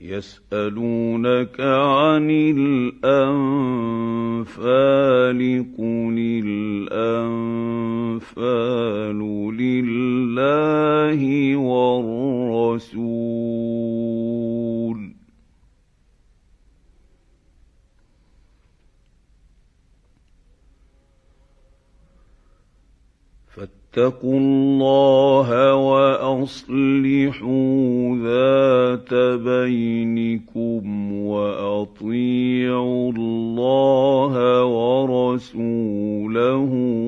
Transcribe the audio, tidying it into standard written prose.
يسألونك عن الأنفال قل الأنفال لله والرسول فاتقوا الله وأصلحوا ذات بينكم وأطيعوا الله ورسوله